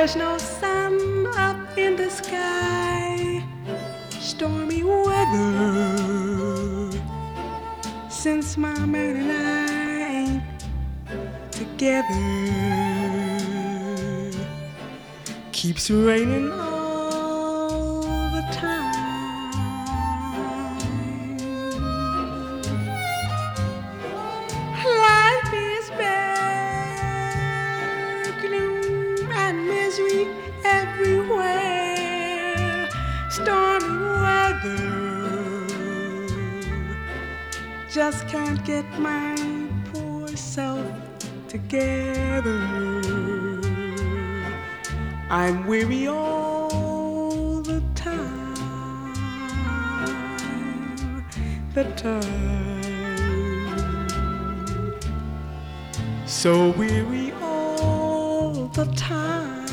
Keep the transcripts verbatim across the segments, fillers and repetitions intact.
There's no sun up in the sky, stormy weather, since my man and I ain't together. Keeps raining all the time. Life is bare, gloom and misery everywhere. Stormy weather, just can't get my poor self together. I'm weary all the time, the time, so weary all the time.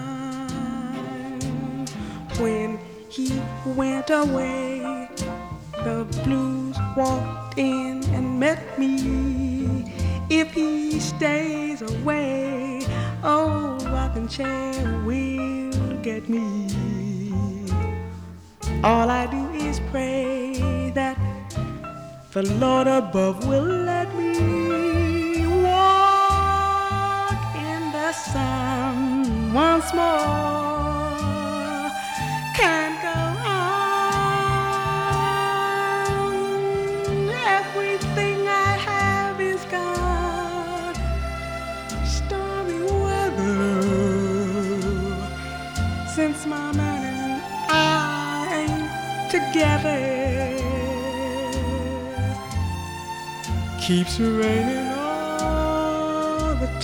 When he went away, the blues walked in and met me. If he stays away, oh, rocking chair will get me. All I do is pray that the Lord above will let me walk in the sun once more. Can't go on. Everything I have is gone. Stormy weather, since my man and I ain't together. Keeps raining all the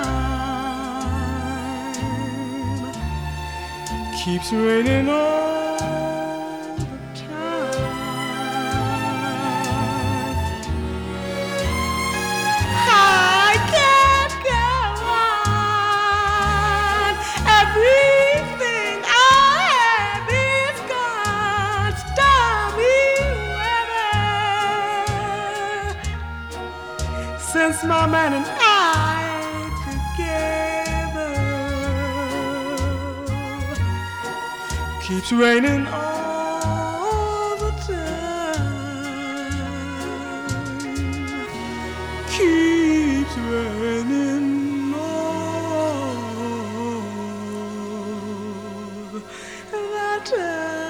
time. Keeps raining all the time. I can't go on. Everything I have is gone. Stormy weather, since my man and I together. Keeps raining all the time. Keeps raining all the time.